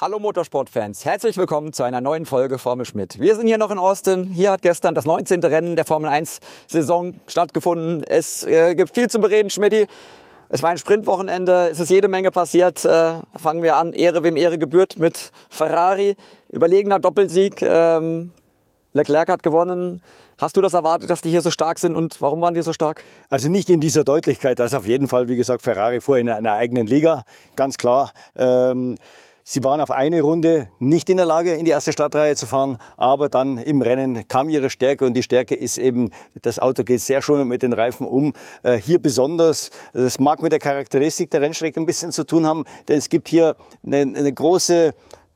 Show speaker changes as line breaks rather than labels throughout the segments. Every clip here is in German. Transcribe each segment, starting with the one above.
Hallo Motorsportfans, herzlich willkommen zu einer neuen Folge Formel Schmidt. Wir sind hier noch in Austin. Hier hat gestern das 19. Rennen der Formel 1 Saison stattgefunden. Es gibt viel zu bereden, Schmidti. Es war ein Sprintwochenende, es ist jede Menge passiert. Fangen wir an, Ehre wem Ehre gebührt, mit Ferrari. Überlegener Doppelsieg. Leclerc hat gewonnen. Hast du das erwartet, dass die hier so stark sind und warum waren die so stark?
Also nicht in dieser Deutlichkeit, das auf jeden Fall, wie gesagt, Ferrari fuhr in einer eigenen Liga, ganz klar. Sie waren auf eine Runde nicht in der Lage, in die erste Startreihe zu fahren, aber dann im Rennen kam ihre Stärke und die Stärke ist eben, das Auto geht sehr schonend mit den Reifen um. Hier besonders, das mag mit der Charakteristik der Rennstrecke ein bisschen zu tun haben, denn es gibt hier eine große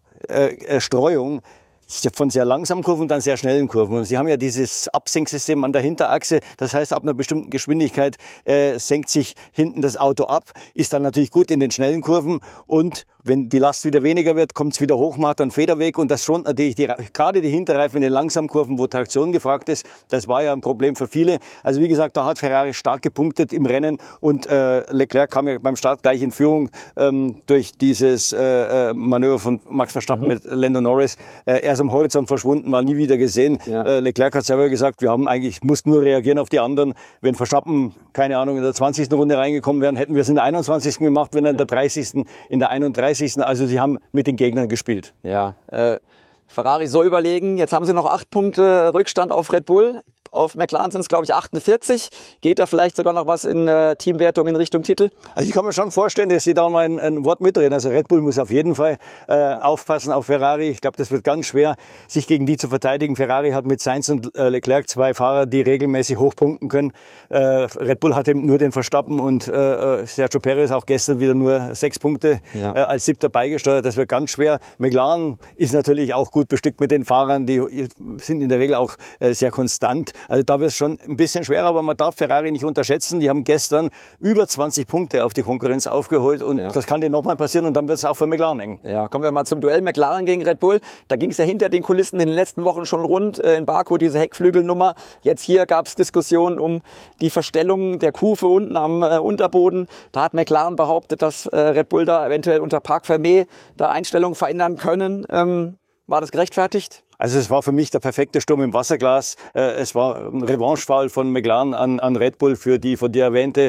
Streuung von sehr langsamen Kurven und dann sehr schnellen Kurven. Und Sie haben ja dieses Absenksystem an der Hinterachse. Das heißt, ab einer bestimmten Geschwindigkeit senkt sich hinten das Auto ab, ist dann natürlich gut in den schnellen Kurven. Und wenn die Last wieder weniger wird, kommt es wieder hoch, macht dann Federweg. Und das schont natürlich gerade die Hinterreifen in den langsamen Kurven, wo Traktion gefragt ist. Das war ja ein Problem für viele. Also wie gesagt, da hat Ferrari stark gepunktet im Rennen. Und Leclerc kam ja beim Start gleich in Führung durch dieses Manöver von Max Verstappen mit Lando Norris. Er ist am Horizont verschwunden, war nie wieder gesehen. Ja. Leclerc hat selber gesagt, wir haben eigentlich, mussten nur reagieren auf die anderen. Wenn Verstappen, keine Ahnung, in der 20. Runde reingekommen wären, hätten wir es in der 21. gemacht, wenn er in der 30., in der 31. Also sie haben mit den Gegnern gespielt.
Ja, Ferrari so überlegen. Jetzt haben sie noch 8 Punkte Rückstand auf Red Bull. Auf McLaren sind es, glaube ich, 48. Geht da vielleicht sogar noch was in Teamwertung in Richtung Titel?
Also ich kann mir schon vorstellen, dass Sie da mal ein Wort mitreden. Also Red Bull muss auf jeden Fall aufpassen auf Ferrari. Ich glaube, das wird ganz schwer, sich gegen die zu verteidigen. Ferrari hat mit Sainz und Leclerc 2 Fahrer, die regelmäßig hochpunkten können. Red Bull hat eben nur den Verstappen und Sergio Perez auch gestern wieder nur 6 Punkte als 7. beigesteuert. Das wird ganz schwer. McLaren ist natürlich auch gut bestückt mit den Fahrern. Die sind in der Regel auch sehr konstant. Also da wird es schon ein bisschen schwerer, aber man darf Ferrari nicht unterschätzen. Die haben gestern über 20 Punkte auf die Konkurrenz aufgeholt und das kann denen nochmal passieren und dann wird es auch für McLaren eng.
Ja, kommen wir mal zum Duell McLaren gegen Red Bull. Da ging es ja hinter den Kulissen in den letzten Wochen schon rund in Baku, diese Heckflügelnummer. Jetzt hier gab es Diskussionen um die Verstellung der Kufe unten am Unterboden. Da hat McLaren behauptet, dass Red Bull da eventuell unter Parc Fermé da Einstellungen verändern können. War das gerechtfertigt?
Also es war für mich der perfekte Sturm im Wasserglas. Es war ein Revanche-Fall von McLaren an Red Bull für die von dir erwähnte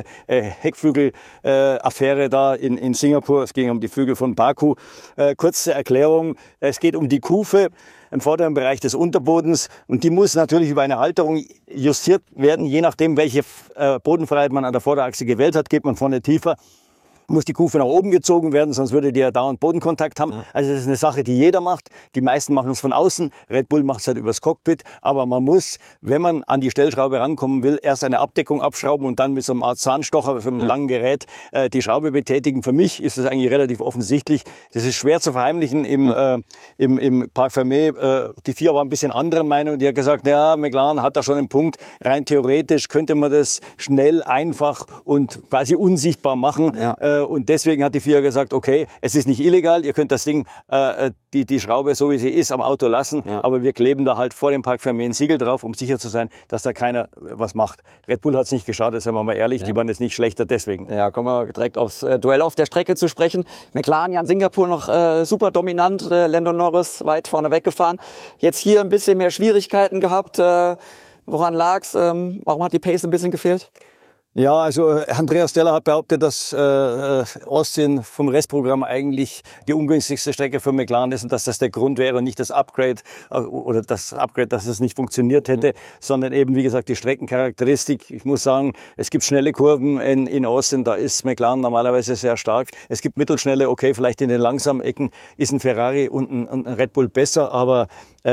Heckflügel-Affäre da in Singapur. Es ging um die Flügel von Baku. Kurze Erklärung, es geht um die Kufe im vorderen Bereich des Unterbodens und die muss natürlich über eine Halterung justiert werden. Je nachdem, welche Bodenfreiheit man an der Vorderachse gewählt hat, geht man vorne tiefer. Muss die Kufe nach oben gezogen werden, sonst würde die ja dauernd Bodenkontakt haben. Also das ist eine Sache, die jeder macht. Die meisten machen es von außen. Red Bull macht es halt übers Cockpit. Aber man muss, wenn man an die Stellschraube rankommen will, erst eine Abdeckung abschrauben und dann mit so einem Art Zahnstocher für ein langen Gerät die Schraube betätigen. Für mich ist das eigentlich relativ offensichtlich. Das ist schwer zu verheimlichen im Parc Fermé. Die FIA war ein bisschen anderer Meinung. Die hat gesagt, ja, McLaren hat da schon einen Punkt. Rein theoretisch könnte man das schnell, einfach und quasi unsichtbar machen. Ja. Und deswegen hat die FIA gesagt, okay, es ist nicht illegal, ihr könnt das Ding, die Schraube so wie sie ist am Auto lassen, aber wir kleben da halt vor dem Parc Fermé ein Siegel drauf, um sicher zu sein, dass da keiner was macht. Red Bull hat es nicht geschadet, seien wir mal ehrlich, die waren jetzt nicht schlechter deswegen.
Ja, kommen wir direkt aufs Duell auf der Strecke zu sprechen. McLaren ja in Singapur noch super dominant, Lando Norris weit vorne weggefahren. Jetzt hier ein bisschen mehr Schwierigkeiten gehabt. Woran lag's? Warum hat die Pace ein bisschen gefehlt?
Ja, also Andreas Stella hat behauptet, dass Austin vom Restprogramm eigentlich die ungünstigste Strecke für McLaren ist und dass das der Grund wäre und nicht das Upgrade oder das Upgrade, dass es nicht funktioniert hätte, sondern eben, wie gesagt, die Streckencharakteristik. Ich muss sagen, es gibt schnelle Kurven in Austin, da ist McLaren normalerweise sehr stark. Es gibt mittelschnelle, okay, vielleicht in den langsamen Ecken ist ein Ferrari und ein Red Bull besser, aber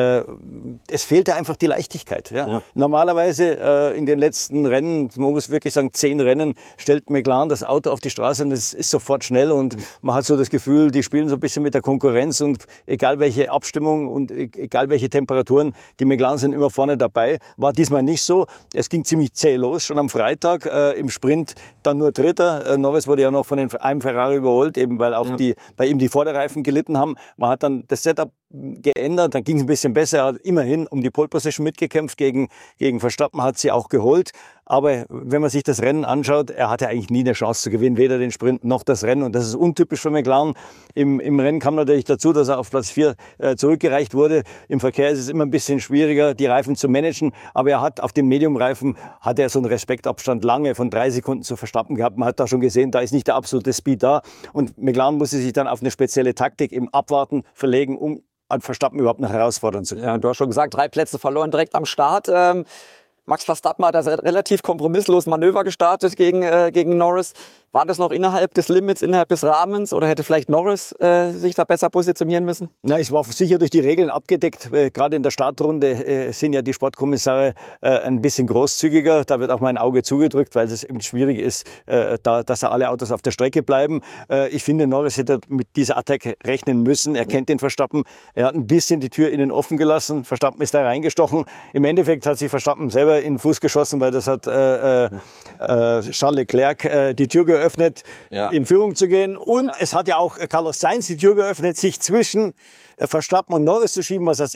es fehlte einfach die Leichtigkeit. Ja. Normalerweise in den letzten Rennen, man muss wirklich sagen, 10 Rennen stellt McLaren das Auto auf die Straße und es ist sofort schnell und man hat so das Gefühl, die spielen so ein bisschen mit der Konkurrenz und egal welche Abstimmung und egal welche Temperaturen, die McLaren sind immer vorne dabei. War diesmal nicht so. Es ging ziemlich zäh los, schon am Freitag im Sprint dann nur Dritter. Norris wurde ja noch von einem Ferrari überholt, eben weil auch bei ihm die Vorderreifen gelitten haben. Man hat dann das Setup geändert, dann ging es ein bisschen besser. Er hat immerhin um die Pole Position mitgekämpft, gegen Verstappen hat sie auch geholt. Aber wenn man sich das Rennen anschaut, er hatte eigentlich nie eine Chance zu gewinnen, weder den Sprint noch das Rennen. Und das ist untypisch für McLaren. Im Rennen kam natürlich dazu, dass er auf Platz 4 zurückgereicht wurde. Im Verkehr ist es immer ein bisschen schwieriger, die Reifen zu managen. Aber er hat auf dem Medium-Reifen hat er so einen Respektabstand lange von 3 Sekunden zu Verstappen gehabt. Man hat da schon gesehen, da ist nicht der absolute Speed da. Und McLaren musste sich dann auf eine spezielle Taktik im Abwarten verlegen, um an Verstappen überhaupt noch herausfordern zu können.
Ja, du hast schon gesagt, 3 Plätze verloren direkt am Start. Max Verstappen hat das relativ kompromisslos Manöver gestartet gegen Norris. War das noch innerhalb des Limits, innerhalb des Rahmens oder hätte vielleicht Norris sich da besser positionieren müssen?
Na, es war sicher durch die Regeln abgedeckt. Gerade in der Startrunde sind ja die Sportkommissare ein bisschen großzügiger. Da wird auch mein Auge zugedrückt, weil es eben schwierig ist, dass da alle Autos auf der Strecke bleiben. Ich finde, Norris hätte mit dieser Attacke rechnen müssen. Er kennt den Verstappen. Er hat ein bisschen die Tür innen offen gelassen. Verstappen ist da reingestochen. Im Endeffekt hat sich Verstappen selber in den Fuß geschossen, weil das hat Charles Leclerc die Tür geöffnet, in Führung zu gehen. Und es hat ja auch Carlos Sainz die Tür geöffnet, sich zwischen Verstappen und Norris zu schieben, was aus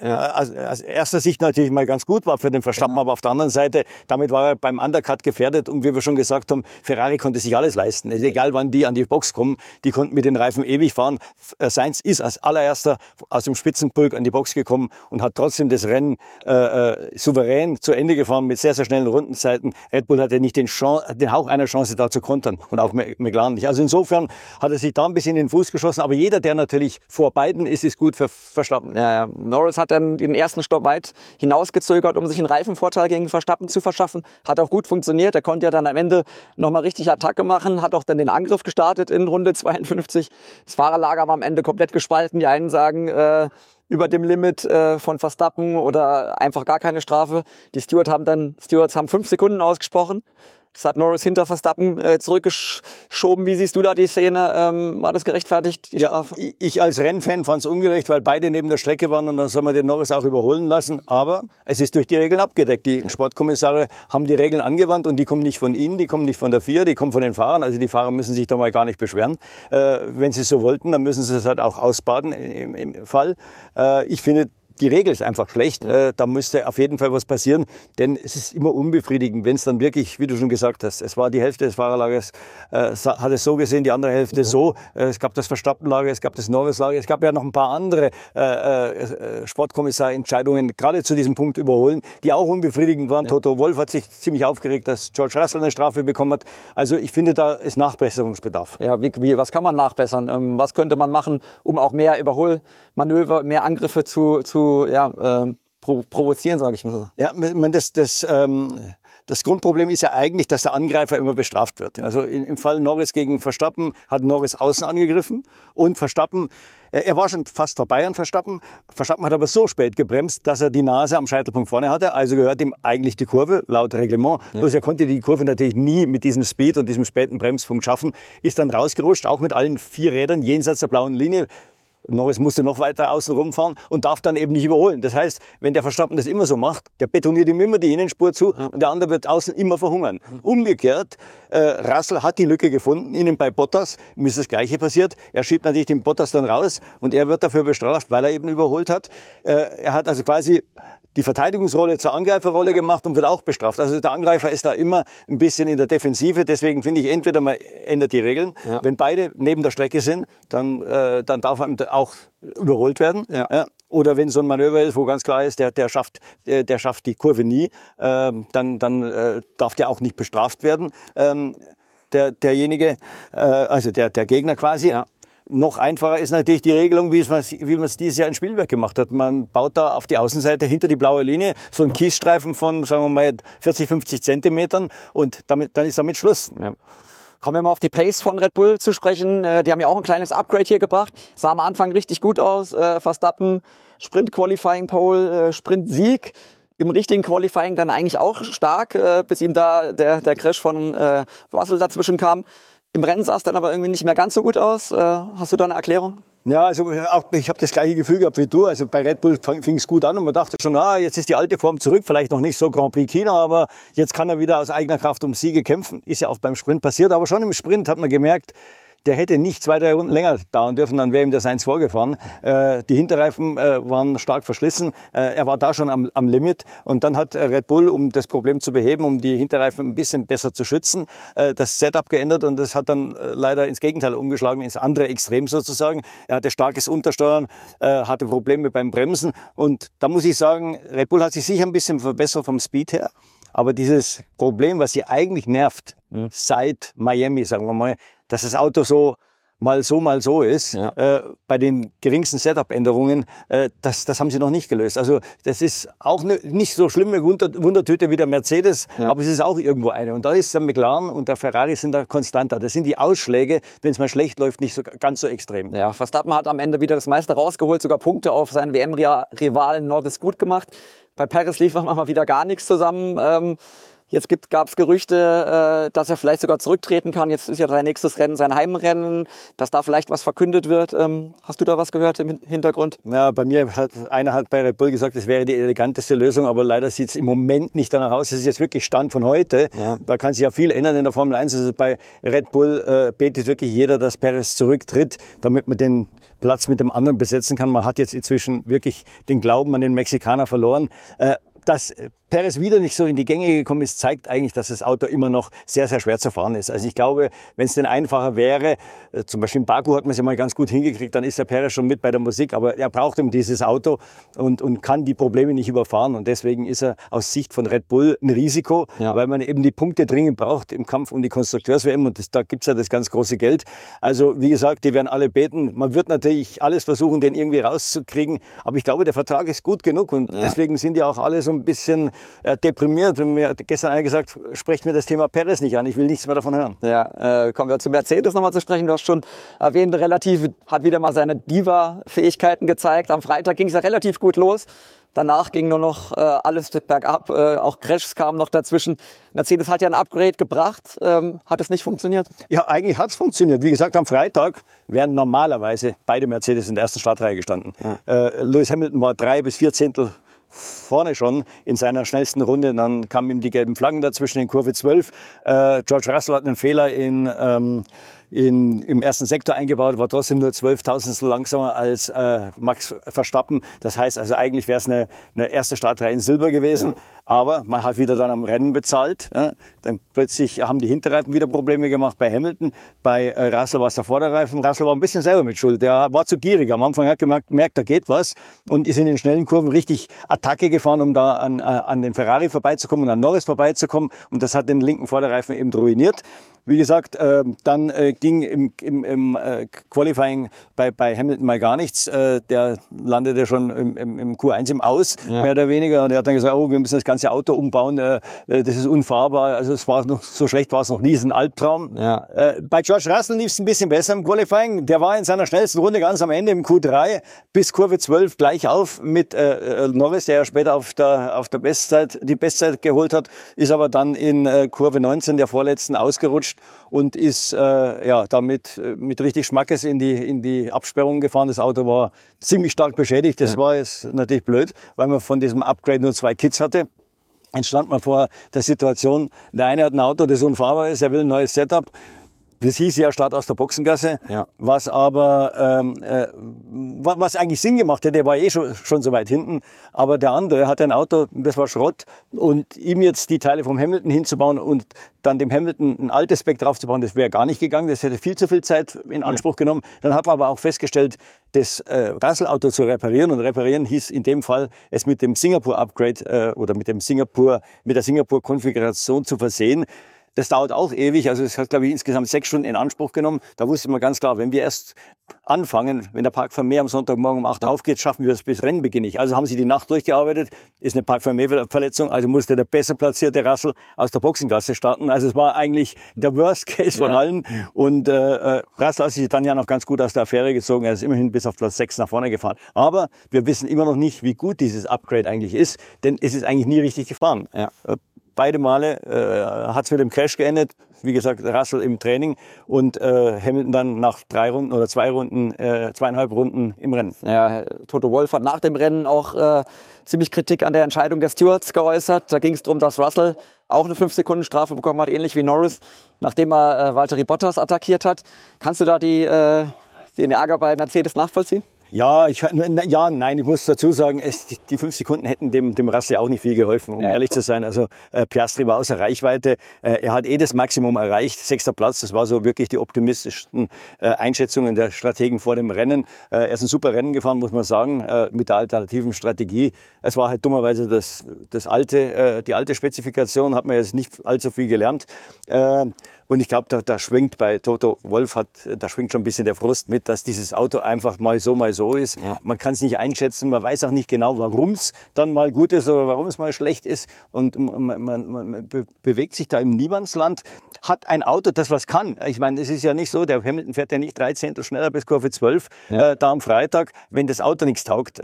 erster Sicht natürlich mal ganz gut war für den Verstappen, aber auf der anderen Seite, damit war er beim Undercut gefährdet und wie wir schon gesagt haben, Ferrari konnte sich alles leisten. Egal wann die an die Box kommen, die konnten mit den Reifen ewig fahren. Sainz ist als allererster aus dem Spitzenpulk an die Box gekommen und hat trotzdem das Rennen souverän zu Ende gefahren mit sehr, sehr schnellen Rundenzeiten. Red Bull hatte nicht den Hauch einer Chance da zu kontern und auch McLaren nicht. Also insofern hat er sich da ein bisschen in den Fuß geschossen, aber jeder, der natürlich vor beiden ist gut für Verstappen.
Ja. Norris hat dann den ersten Stopp weit hinausgezögert, um sich einen Reifenvorteil gegen Verstappen zu verschaffen. Hat auch gut funktioniert. Er konnte ja dann am Ende nochmal richtig Attacke machen. Hat auch dann den Angriff gestartet in Runde 52. Das Fahrerlager war am Ende komplett gespalten. Die einen sagen, über dem Limit von Verstappen oder einfach gar keine Strafe. Die Stewards haben 5 Sekunden ausgesprochen. Das hat Norris hinter Verstappen zurückgeschoben. Wie siehst du da die Szene? War das gerechtfertigt, die Strafe?
Ja, ich als Rennfan fand es ungerecht, weil beide neben der Strecke waren und dann soll man den Norris auch überholen lassen. Aber es ist durch die Regeln abgedeckt. Die Sportkommissare haben die Regeln angewandt und die kommen nicht von ihnen, die kommen nicht von der FIA, die kommen von den Fahrern. Also die Fahrer müssen sich da mal gar nicht beschweren. Wenn sie es so wollten, dann müssen sie es halt auch ausbaden im Fall. Ich finde, die Regel ist einfach schlecht. Da müsste auf jeden Fall was passieren, denn es ist immer unbefriedigend, wenn es dann wirklich, wie du schon gesagt hast, es war die Hälfte des Fahrerlagers, hat es so gesehen, die andere Hälfte so. Es gab das Verstappen-Lager, es gab das Norris-Lager, es gab ja noch ein paar andere Sportkommissarentscheidungen, gerade zu diesem Punkt überholen, die auch unbefriedigend waren. Ja. Toto Wolff hat sich ziemlich aufgeregt, dass George Russell eine Strafe bekommen hat. Also ich finde, da ist Nachbesserungsbedarf.
Ja, was kann man nachbessern? Was könnte man machen, um auch mehr Überholmanöver, mehr Angriffe zu provozieren, sage ich mal so.
Ja, das Grundproblem ist ja eigentlich, dass der Angreifer immer bestraft wird. Also im Fall Norris gegen Verstappen hat Norris außen angegriffen und Verstappen, er war schon fast vorbei an Verstappen. Verstappen hat aber so spät gebremst, dass er die Nase am Scheitelpunkt vorne hatte. Also gehört ihm eigentlich die Kurve, laut Reglement. Ja. Bloß er konnte die Kurve natürlich nie mit diesem Speed und diesem späten Bremspunkt schaffen. Ist dann rausgerutscht, auch mit allen 4 Rädern jenseits der blauen Linie. Norris musste noch weiter außen rumfahren und darf dann eben nicht überholen. Das heißt, wenn der Verstappen das immer so macht, der betoniert ihm immer die Innenspur zu und der andere wird außen immer verhungern. Umgekehrt, Russell hat die Lücke gefunden, innen bei Bottas ist das Gleiche passiert. Er schiebt natürlich den Bottas dann raus und er wird dafür bestraft, weil er eben überholt hat. Er hat also quasi die Verteidigungsrolle zur Angreiferrolle gemacht und wird auch bestraft. Also der Angreifer ist da immer ein bisschen in der Defensive. Deswegen finde ich, entweder man ändert die Regeln. Ja. Wenn beide neben der Strecke sind, dann darf man auch überholt werden. Ja. Ja. Oder wenn so ein Manöver ist, wo ganz klar ist, der schafft die Kurve nie, dann darf der auch nicht bestraft werden. Derjenige, also der Gegner quasi. Ja. Noch einfacher ist natürlich die Regelung, wie man es dieses Jahr in Spielberg gemacht hat. Man baut da auf die Außenseite hinter die blaue Linie so einen Kiesstreifen von, sagen wir mal, 40, 50 Zentimetern und dann ist damit Schluss. Ja.
Kommen wir mal auf die Pace von Red Bull zu sprechen. Die haben ja auch ein kleines Upgrade hier gebracht. Sah am Anfang richtig gut aus. Verstappen, Sprint-Qualifying-Pole, Sprint-Sieg. Im richtigen Qualifying dann eigentlich auch stark, bis ihm da der Crash von Russell dazwischen kam. Im Rennen sah es dann aber irgendwie nicht mehr ganz so gut aus. Hast du da eine Erklärung?
Ja, also auch ich habe das gleiche Gefühl gehabt wie du. Also bei Red Bull fing es gut an und man dachte schon, jetzt ist die alte Form zurück. Vielleicht noch nicht so Grand Prix China, aber jetzt kann er wieder aus eigener Kraft um Siege kämpfen. Ist ja auch beim Sprint passiert. Aber schon im Sprint hat man gemerkt, der hätte nicht 2-3 Runden länger dauern dürfen, dann wäre ihm das 1 vorgefahren. Die Hinterreifen waren stark verschlissen. Er war da schon am Limit. Und dann hat Red Bull, um das Problem zu beheben, um die Hinterreifen ein bisschen besser zu schützen, das Setup geändert. Und das hat dann leider ins Gegenteil umgeschlagen, ins andere Extrem sozusagen. Er hatte starkes Untersteuern, hatte Probleme beim Bremsen. Und da muss ich sagen, Red Bull hat sich sicher ein bisschen verbessert vom Speed her. Aber dieses Problem, was sie eigentlich nervt, seit Miami, sagen wir mal, dass das Auto so mal so ist, bei den geringsten Setup-Änderungen, das haben sie noch nicht gelöst. Also das ist auch nicht so schlimme Wundertüte wie der Mercedes, aber es ist auch irgendwo eine. Und da ist der McLaren und der Ferrari sind da konstanter. Das sind die Ausschläge, wenn es mal schlecht läuft, nicht so, ganz so extrem.
Ja, Verstappen hat am Ende wieder das meiste rausgeholt, sogar Punkte auf seinen WM-Rivalen Norris gut gemacht. Bei Perez lief mal wieder gar nichts zusammen. Jetzt gab es Gerüchte, dass er vielleicht sogar zurücktreten kann. Jetzt ist ja sein nächstes Rennen sein Heimrennen, dass da vielleicht was verkündet wird. Hast du da was gehört im Hintergrund?
Ja, bei mir hat einer bei Red Bull gesagt, das wäre die eleganteste Lösung, aber leider sieht es im Moment nicht danach aus. Das ist jetzt wirklich Stand von heute. Ja. Da kann sich ja viel ändern in der Formel 1. Also bei Red Bull betet wirklich jeder, dass Perez zurücktritt, damit man den Platz mit dem anderen besetzen kann. Man hat jetzt inzwischen wirklich den Glauben an den Mexikaner verloren. Dass Perez wieder nicht so in die Gänge gekommen ist, zeigt eigentlich, dass das Auto immer noch sehr, sehr schwer zu fahren ist. Also ich glaube, wenn es denn einfacher wäre, zum Beispiel in Baku hat man es ja mal ganz gut hingekriegt, dann ist der Perez schon mit bei der Musik, aber er braucht eben dieses Auto und kann die Probleme nicht überfahren. Und deswegen ist er aus Sicht von Red Bull ein Risiko, weil man eben die Punkte dringend braucht im Kampf um die Konstrukteurs-WM und da gibt es ja das ganz große Geld. Also wie gesagt, die werden alle beten. Man wird natürlich alles versuchen, den irgendwie rauszukriegen, aber ich glaube, der Vertrag ist gut genug und deswegen sind ja auch alle so ein bisschen deprimiert. Und mir hat gestern einer gesagt, sprecht mir das Thema Perez nicht an, ich will nichts mehr davon hören.
Ja, kommen wir zu Mercedes nochmal zu sprechen. Du hast schon erwähnt, hat wieder mal seine Diva-Fähigkeiten gezeigt. Am Freitag ging es ja relativ gut los. Danach ging nur noch alles bergab, auch Crashs kamen noch dazwischen. Mercedes hat ja ein Upgrade gebracht, hat es nicht funktioniert?
Ja, eigentlich hat es funktioniert. Wie gesagt, am Freitag wären normalerweise beide Mercedes in der ersten Startreihe gestanden. Lewis Hamilton war 3 bis 4 Zehntel vorne schon in seiner schnellsten Runde. Dann kamen ihm die gelben Flaggen dazwischen in Kurve 12. George Russell hat einen Fehler im ersten Sektor eingebaut, war trotzdem nur 12.000 langsamer als Max Verstappen. Das heißt also, eigentlich wäre es eine erste Startreihe in Silber gewesen. Aber man hat wieder dann am Rennen bezahlt. Ja. Dann plötzlich haben die Hinterreifen wieder Probleme gemacht bei Hamilton. Bei Russell war es der Vorderreifen. Russell war ein bisschen selber mit Schuld. Der war zu gierig. Am Anfang hat gemerkt, da geht was. Und ist in den schnellen Kurven richtig Attacke gefahren, um da an den Ferrari vorbeizukommen und an Norris vorbeizukommen. Und das hat den linken Vorderreifen eben ruiniert. Wie gesagt, dann ging im Qualifying bei Hamilton mal gar nichts. Der landete schon im Q1 im Aus, mehr oder weniger. Und er hat dann gesagt, oh, wir müssen das ganze Auto umbauen. Das ist unfahrbar. Also es war noch, so schlecht war es noch nie. Es ist ein Albtraum. Ja. Bei George Russell lief es ein bisschen besser im Qualifying. Der war in seiner schnellsten Runde ganz am Ende im Q3 bis Kurve 12 gleich auf mit Norris, der ja später auf der Bestzeit die Bestzeit geholt hat, ist aber dann in Kurve 19 der vorletzten ausgerutscht und ist damit mit richtig Schmackes in die Absperrung gefahren. Das Auto war ziemlich stark beschädigt. Das war jetzt natürlich blöd, weil man von diesem Upgrade nur 2 Kits hatte. Entstand man vor der Situation, der eine hat ein Auto, das unfahrbar ist, er will ein neues Setup. Das hieß ja Start aus der Boxengasse, was aber was eigentlich Sinn gemacht hätte, der war schon so weit hinten. Aber der andere hatte ein Auto, das war Schrott. Und ihm jetzt die Teile vom Hamilton hinzubauen und dann dem Hamilton ein altes Spec draufzubauen, das wäre gar nicht gegangen. Das hätte viel zu viel Zeit in Anspruch genommen. Dann hat man aber auch festgestellt, das Russell-Auto zu reparieren. Und reparieren hieß in dem Fall, es mit dem Singapur-Upgrade oder mit der Singapur-Konfiguration zu versehen. Das dauert auch ewig, also es hat, glaube ich, insgesamt 6 Stunden in Anspruch genommen. Da wusste man ganz klar, wenn wir erst anfangen, wenn der Parc-Fermé am Sonntagmorgen um 8 Uhr aufgeht, schaffen wir das bis Rennbeginn nicht. Also haben sie die Nacht durchgearbeitet, ist eine Parc-Fermé-Verletzung, also musste der besser platzierte Russell aus der Boxengasse starten. Also es war eigentlich der Worst Case von allen. Und Russell hat sich dann ja noch ganz gut aus der Affäre gezogen. Er ist immerhin bis auf Platz 6 nach vorne gefahren. Aber wir wissen immer noch nicht, wie gut dieses Upgrade eigentlich ist, denn es ist eigentlich nie richtig gefahren. beide Male hat es mit dem Crash geendet. Wie gesagt, Russell im Training und Hamilton dann nach 3 Runden oder 2,5 Runden im Rennen.
Ja, Toto Wolff hat nach dem Rennen auch ziemlich Kritik an der Entscheidung der Stewards geäußert. Da ging es darum, dass Russell auch eine 5-Sekunden-Strafe bekommen hat, ähnlich wie Norris, nachdem er Valtteri Bottas attackiert hat. Kannst du da den Ärger bei Mercedes nachvollziehen?
Ja, nein, ich muss dazu sagen, die 5 Sekunden hätten dem Russell auch nicht viel geholfen, um ehrlich zu sein. Also Piastri war außer Reichweite. Er hat das Maximum erreicht, 6. Platz. Das war so wirklich die optimistischsten Einschätzungen der Strategen vor dem Rennen. Er ist ein super Rennen gefahren, muss man sagen, mit der alternativen Strategie. Es war halt dummerweise die alte Spezifikation, hat man jetzt nicht allzu viel gelernt. Und ich glaube, da schwingt bei Toto Wolff da schwingt schon ein bisschen der Frust mit, dass dieses Auto einfach mal so ist. Ja. Man kann es nicht einschätzen, man weiß auch nicht genau, warum es dann mal gut ist oder warum es mal schlecht ist. Und man bewegt sich da im Niemandsland, hat ein Auto, das was kann. Ich meine, es ist ja nicht so, der Hamilton fährt ja nicht 3 Zehntel schneller bis Kurve 12 da am Freitag, wenn das Auto nichts taugt.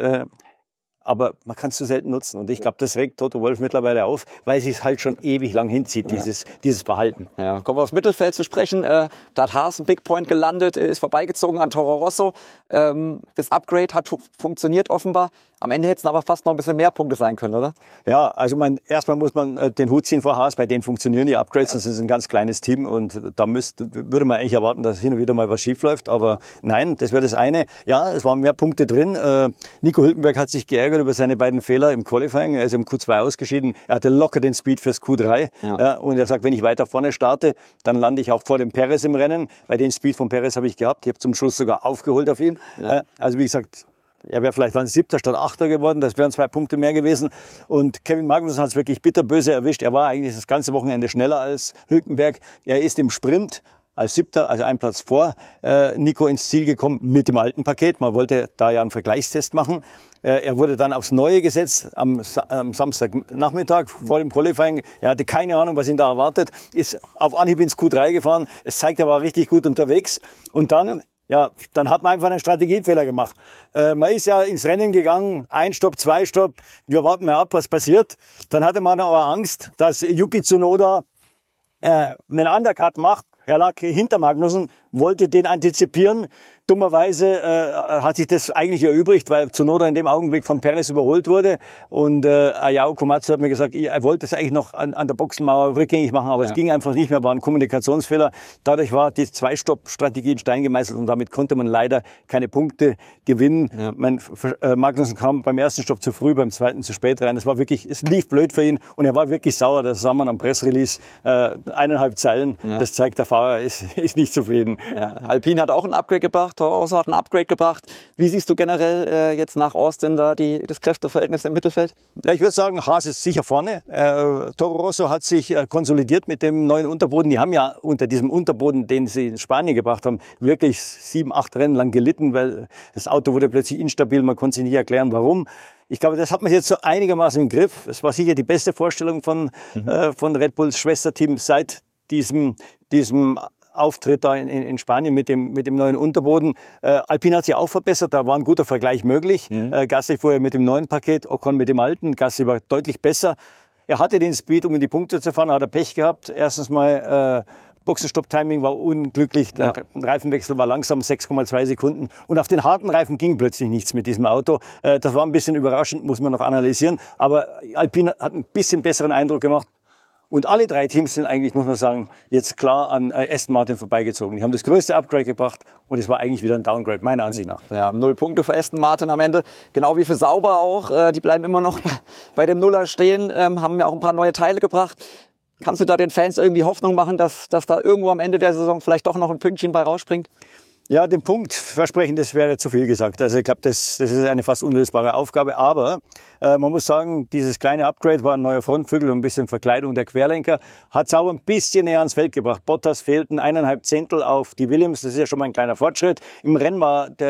Aber man kann es zu selten nutzen. Und ich glaube, das regt Toto Wolff mittlerweile auf, weil es sich halt schon ewig lang hinzieht, dieses Verhalten.
Ja, kommen wir aufs Mittelfeld zu sprechen. Da hat Haas ein Big Point gelandet, ist vorbeigezogen an Toro Rosso. Das Upgrade hat funktioniert offenbar. Am Ende hätten es aber fast noch ein bisschen mehr Punkte sein können, oder?
Ja, also erstmal muss man den Hut ziehen vor Haas. Bei denen funktionieren die Upgrades. Das ist ein ganz kleines Team. Und da würde man eigentlich erwarten, dass hin und wieder mal was schief läuft. Aber nein, das wäre das eine. Ja, es waren mehr Punkte drin. Nico Hülkenberg hat sich geärgert über seine beiden Fehler im Qualifying. Er ist im Q2 ausgeschieden. Er hatte locker den Speed fürs Q3. Ja, und er sagt, wenn ich weiter vorne starte, dann lande ich auch vor dem Perez im Rennen. Bei den Speed von Perez habe ich gehabt. Ich habe zum Schluss sogar aufgeholt auf ihn. Ja. Also wie gesagt, er wäre vielleicht 7. statt 8. geworden. Das wären 2 Punkte mehr gewesen. Und Kevin Magnussen hat es wirklich bitterböse erwischt. Er war eigentlich das ganze Wochenende schneller als Hülkenberg. Er ist im Sprint als 7., also einen Platz vor Nico ins Ziel gekommen mit dem alten Paket. Man wollte da ja einen Vergleichstest machen. Er wurde dann aufs Neue gesetzt am Samstagnachmittag vor dem Qualifying. Er hatte keine Ahnung, was ihn da erwartet. Ist auf Anhieb ins Q3 gefahren. Es zeigt, er war richtig gut unterwegs. Und dann hat man einfach einen Strategiefehler gemacht. Man ist ja ins Rennen gegangen, 1 Stopp, 2 Stopp. Wir warten mal ab, was passiert. Dann hatte man aber Angst, dass Yuki Tsunoda einen Undercut macht. Er lag hinter Magnussen, wollte den antizipieren. Dummerweise hat sich das eigentlich erübrigt, weil Tsunoda in dem Augenblick von Perez überholt wurde. Und Ayao Komatsu hat mir gesagt, er wollte es eigentlich noch an der Boxenmauer rückgängig machen, aber es ging einfach nicht mehr, war ein Kommunikationsfehler. Dadurch war die 2-Stopp-Strategie in Stein gemeißelt und damit konnte man leider keine Punkte gewinnen. Ja. Magnussen kam beim ersten Stopp zu früh, beim zweiten zu spät rein. Es lief blöd für ihn und er war wirklich sauer. Das sah man am Pressrelease. 1,5 Zeilen. Ja. Das zeigt, der Fahrer ist nicht zufrieden.
Ja. Alpine hat auch ein Upgrade gebracht. Toro Rosso hat ein Upgrade gebracht. Wie siehst du generell jetzt nach Austin da das Kräfteverhältnis im Mittelfeld?
Ja, ich würde sagen, Haas ist sicher vorne. Toro Rosso hat sich konsolidiert mit dem neuen Unterboden. Die haben ja unter diesem Unterboden, den sie in Spanien gebracht haben, wirklich 7, 8 Rennen lang gelitten, weil das Auto wurde plötzlich instabil. Man konnte sich nicht erklären, warum. Ich glaube, das hat man jetzt so einigermaßen im Griff. Es war sicher die beste Vorstellung von Red Bulls Schwesterteam seit diesem Auftritt da in Spanien mit dem neuen Unterboden. Alpine hat sich auch verbessert, da war ein guter Vergleich möglich. Gasly vorher mit dem neuen Paket, Ocon mit dem alten. Gasly war deutlich besser. Er hatte den Speed, um in die Punkte zu fahren, hat er Pech gehabt. Erstens mal Boxenstopp-Timing war unglücklich, der Reifenwechsel war langsam, 6,2 Sekunden. Und auf den harten Reifen ging plötzlich nichts mit diesem Auto. Das war ein bisschen überraschend, muss man noch analysieren. Aber Alpine hat ein bisschen besseren Eindruck gemacht. Und alle 3 Teams sind eigentlich, muss man sagen, jetzt klar an Aston Martin vorbeigezogen. Die haben das größte Upgrade gebracht und es war eigentlich wieder ein Downgrade, meiner Ansicht nach.
Ja, 0 Punkte für Aston Martin am Ende. Genau wie für Sauber auch. Die bleiben immer noch bei dem Nuller stehen, haben ja auch ein paar neue Teile gebracht. Kannst du da den Fans irgendwie Hoffnung machen, dass da irgendwo am Ende der Saison vielleicht doch noch ein Pünktchen bei rausspringt?
Ja, den Punkt versprechen, das wäre zu viel gesagt. Also ich glaube, das ist eine fast unlösbare Aufgabe. Aber man muss sagen, dieses kleine Upgrade war ein neuer Frontflügel und ein bisschen Verkleidung der Querlenker. Hat Sauber ein bisschen näher ans Feld gebracht. Bottas fehlten 1,5 Zehntel auf die Williams. Das ist ja schon mal ein kleiner Fortschritt. Im Rennen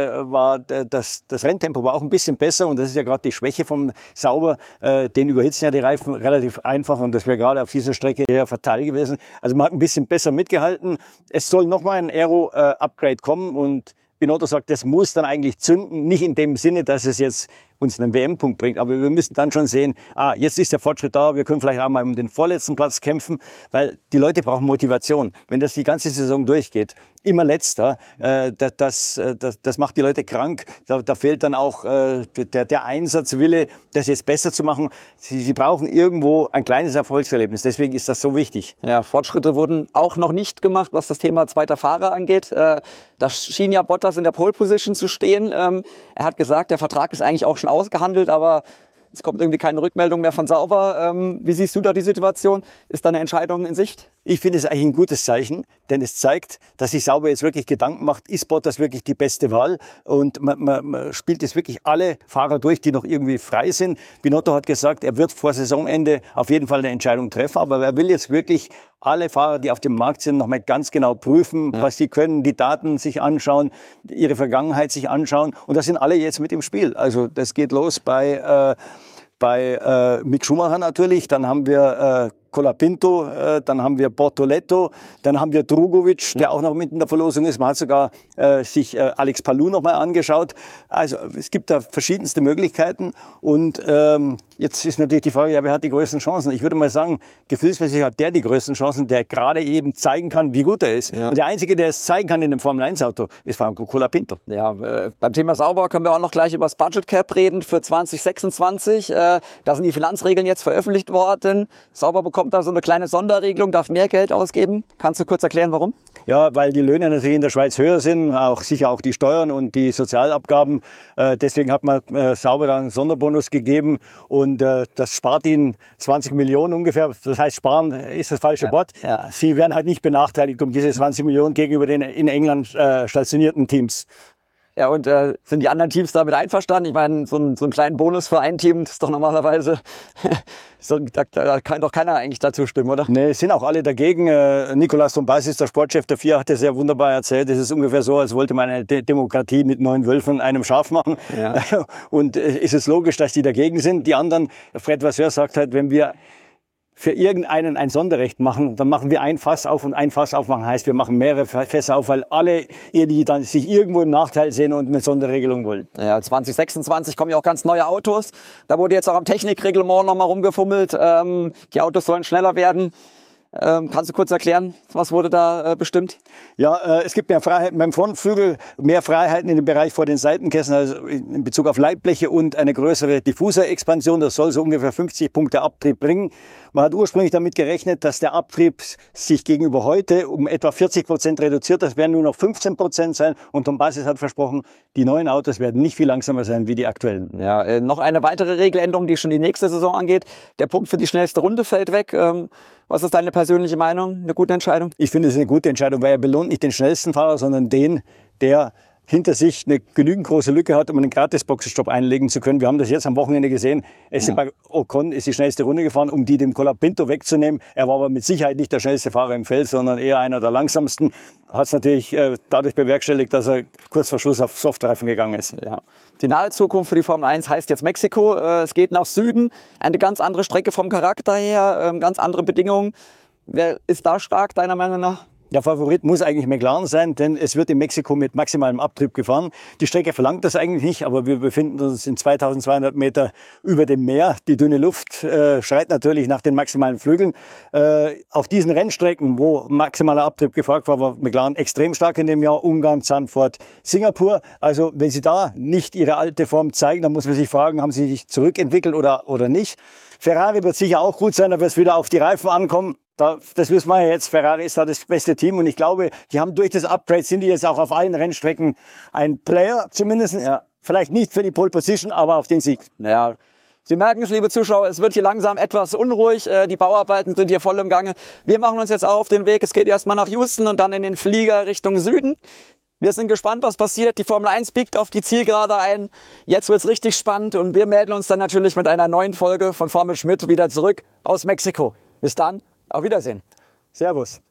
das Renntempo war auch ein bisschen besser. Und das ist ja gerade die Schwäche von Sauber. Den überhitzen ja die Reifen relativ einfach. Und das wäre gerade auf dieser Strecke eher fatal gewesen. Also man hat ein bisschen besser mitgehalten. Es soll nochmal ein Aero-Upgrade kommen. Und Binotto sagt, das muss dann eigentlich zünden. Nicht in dem Sinne, dass es jetzt uns einen WM-Punkt bringt. Aber wir müssen dann schon sehen, jetzt ist der Fortschritt da, wir können vielleicht auch mal um den vorletzten Platz kämpfen, weil die Leute brauchen Motivation. Wenn das die ganze Saison durchgeht, immer Letzter, das macht die Leute krank. Da fehlt dann auch der Einsatzwille, das jetzt besser zu machen. Sie brauchen irgendwo ein kleines Erfolgserlebnis. Deswegen ist das so wichtig.
Ja, Fortschritte wurden auch noch nicht gemacht, was das Thema zweiter Fahrer angeht. Da schien ja Bottas in der Pole Position zu stehen. Er hat gesagt, der Vertrag ist eigentlich auch schon ausgehandelt, aber es kommt irgendwie keine Rückmeldung mehr von Sauber. Wie siehst du da die Situation? Ist da eine Entscheidung in Sicht?
Ich finde es eigentlich ein gutes Zeichen, denn es zeigt, dass sich Sauber jetzt wirklich Gedanken macht, ist Bottas wirklich die beste Wahl? Und man spielt jetzt wirklich alle Fahrer durch, die noch irgendwie frei sind. Binotto hat gesagt, er wird vor Saisonende auf jeden Fall eine Entscheidung treffen, aber er will jetzt wirklich alle Fahrer, die auf dem Markt sind, nochmal ganz genau prüfen, was sie können, die Daten sich anschauen, ihre Vergangenheit sich anschauen. Und das sind alle jetzt mit im Spiel. Also das geht los bei Mick Schumacher natürlich, dann haben wir Colapinto, dann haben wir Bortoletto, dann haben wir Drugovic, der auch noch mit in der Verlosung ist. Man hat sogar sich Alex Palou noch mal angeschaut. Also es gibt da verschiedenste Möglichkeiten und jetzt ist natürlich die Frage, ja, wer hat die größten Chancen? Ich würde mal sagen, gefühlsmäßig hat der die größten Chancen, der gerade eben zeigen kann, wie gut er ist. Ja. Und der Einzige, der es zeigen kann in dem Formel-1-Auto, ist Franco Colapinto.
Ja, beim Thema Sauber können wir auch noch gleich über das Budget Cap reden für 2026. Da sind die Finanzregeln jetzt veröffentlicht worden. Sauber bekommt da so eine kleine Sonderregelung, darf mehr Geld ausgeben. Kannst du kurz erklären, warum?
Ja, weil die Löhne natürlich in der Schweiz höher sind, sicher auch die Steuern und die Sozialabgaben. Deswegen hat man Sauber einen Sonderbonus gegeben und das spart ihnen 20 Millionen ungefähr. Das heißt, sparen ist das falsche Wort. Ja. Sie werden halt nicht benachteiligt um diese 20 Millionen gegenüber den in England stationierten Teams.
Ja, und sind die anderen Teams damit einverstanden? Ich meine, so einen kleinen Bonus für ein Team, das ist doch normalerweise, da kann doch keiner eigentlich dazu stimmen, oder?
Nee, sind auch alle dagegen. Nicolas Tombazis, der Sportchef der FIA, hat das sehr wunderbar erzählt. Es ist ungefähr so, als wollte man eine Demokratie mit 9 Wölfen einem Schaf machen. Ja. Und ist es logisch, dass die dagegen sind. Die anderen, Fred Vasseur sagt halt, wenn wir für irgendeinen ein Sonderrecht machen, dann machen wir ein Fass auf und ein Fass aufmachen heißt, wir machen mehrere Fässer auf, weil alle, die dann sich irgendwo im Nachteil sehen und eine Sonderregelung wollen.
Ja, 2026 kommen ja auch ganz neue Autos. Da wurde jetzt auch am Technikreglement nochmal rumgefummelt. Die Autos sollen schneller werden. Kannst du kurz erklären, was wurde da bestimmt?
Ja, es gibt mehr Freiheiten beim Frontflügel, mehr Freiheiten in dem Bereich vor den Seitenkästen, also in Bezug auf Leitbleche und eine größere Diffuserexpansion. Das soll so ungefähr 50 Punkte Abtrieb bringen. Man hat ursprünglich damit gerechnet, dass der Abtrieb sich gegenüber heute um etwa 40% reduziert. Das werden nur noch 15% sein. Und Tombazis hat versprochen, die neuen Autos werden nicht viel langsamer sein wie die aktuellen.
Ja, noch eine weitere Regeländerung, die schon die nächste Saison angeht. Der Punkt für die schnellste Runde fällt weg. Was ist deine persönliche Meinung? Eine gute Entscheidung?
Ich finde, es ist eine gute Entscheidung, weil er belohnt nicht den schnellsten Fahrer, sondern den, der hinter sich eine genügend große Lücke hat, um einen Gratis-Boxenstopp einlegen zu können. Wir haben das jetzt am Wochenende gesehen. Esteban Ocon ist die schnellste Runde gefahren, um dem Colapinto wegzunehmen. Er war aber mit Sicherheit nicht der schnellste Fahrer im Feld, sondern eher einer der langsamsten. Hat es natürlich dadurch bewerkstelligt, dass er kurz vor Schluss auf Softreifen gegangen ist.
Ja. Die nahe Zukunft für die Formel 1 heißt jetzt Mexiko. Es geht nach Süden. Eine ganz andere Strecke vom Charakter her, ganz andere Bedingungen. Wer ist da stark, deiner Meinung nach?
Der Favorit muss eigentlich McLaren sein, denn es wird in Mexiko mit maximalem Abtrieb gefahren. Die Strecke verlangt das eigentlich nicht, aber wir befinden uns in 2200 Meter über dem Meer. Die dünne Luft schreit natürlich nach den maximalen Flügeln. Auf diesen Rennstrecken, wo maximaler Abtrieb gefragt war, war McLaren extrem stark in dem Jahr. Ungarn, Zandvoort, Singapur. Also wenn sie da nicht ihre alte Form zeigen, dann muss man sich fragen, haben sie sich zurückentwickelt oder nicht. Ferrari wird sicher auch gut sein, da wird es wieder auf die Reifen ankommen. Das wissen wir ja jetzt, Ferrari ist da das beste Team und ich glaube, die haben durch das Upgrade, sind die jetzt auch auf allen Rennstrecken ein Player zumindest. Ja, vielleicht nicht für die Pole Position, aber auf den Sieg.
Ja, Sie merken es, liebe Zuschauer, es wird hier langsam etwas unruhig. Die Bauarbeiten sind hier voll im Gange. Wir machen uns jetzt auf den Weg. Es geht erstmal nach Houston und dann in den Flieger Richtung Süden. Wir sind gespannt, was passiert. Die Formel 1 biegt auf die Zielgerade ein. Jetzt wird's richtig spannend und wir melden uns dann natürlich mit einer neuen Folge von Formel Schmidt wieder zurück aus Mexiko. Bis dann. Auf Wiedersehen.
Servus.